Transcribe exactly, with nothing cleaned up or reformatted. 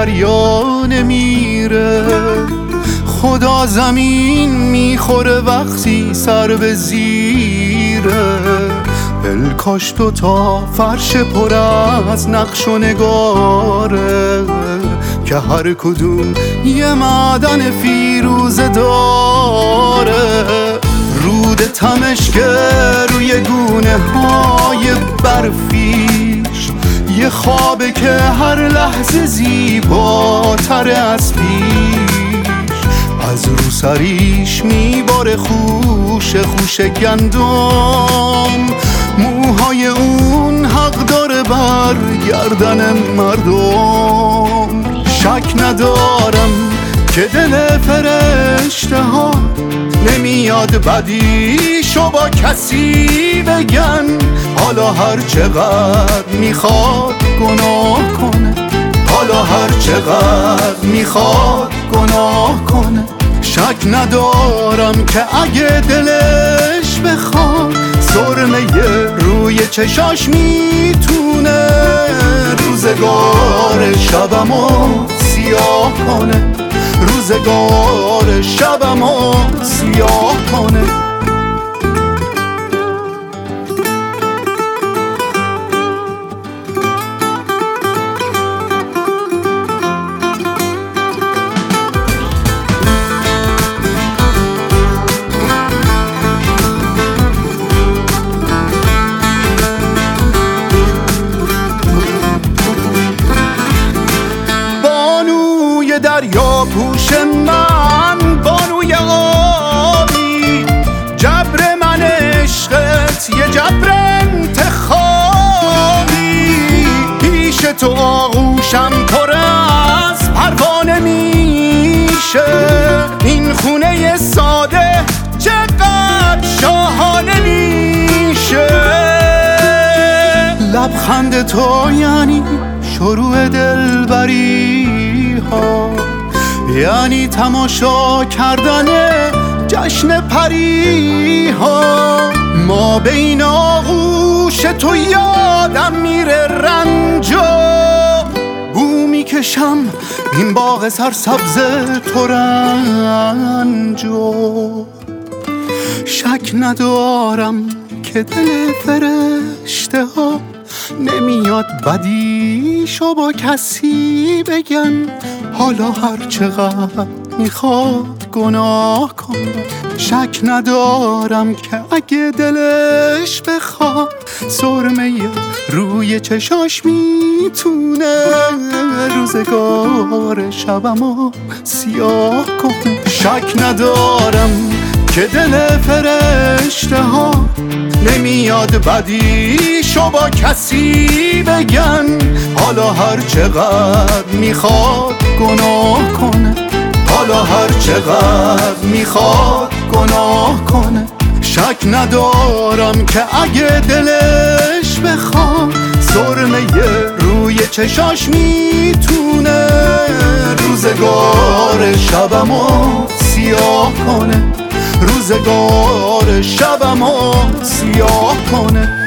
دریا نمیره. خدا زمین میخوره وقتی سر به زیره. دلکاش دو تا فرش پر از نقش و نگاره که هر کدوم یه معدن فیروزه داره. رود تمشک روی گونه های برفیش یه خوابه که هر لحظه زیباتر از پیش. از رو سریش میباره خوش خوش گندم. موهای اون حق داره بر گردن مردم. شک ندارم که دل فرشته ها نمیاد بدیشو با کسی بگن. حالا هر چقدر میخواد گناه کنه، حالا هر چقدر میخواد گناه کنه. شک ندارم که اگه دلش بخواد سرمه روی چشاش میتونه روزگار شبمو سیاه کنه، روزگار شبمو سیاه کنه. دریا پوش من بانوی آبی، جبر من عشقت یه جبر انتخابی. پیش تو آغوشم پر از پروانه میشه. این خونه ساده چقدر شاهانه میشه. لبخند تو یعنی شروع دلبری ها، یعنی تماشا کردن جشن پری ها. ما بین آغوش تو یادم میره رنجو بو میکشم این باغ سرسبز تو رنجو. شک ندارم که دل فرشته ها نمیاد بدیشو با کسی بگن. حالا هر چقدر میخواد گناه کنه. شک ندارم که اگه دلش بخواد سرمه روی چشاش میتونه روزگار شبمو سیاه کنه. شک ندارم که دل فرشته ها نمیاد بدیشو با کسی بگن. حالا هر چقدر میخواد گناه کنه، حالا هر چقدر میخواد گناه کنه. شک ندارم که اگه دلش بخواد سرمه روی چشاش میتونه روزگار شبمو سیاه کنه، روزگار شبمو سیاه کنه.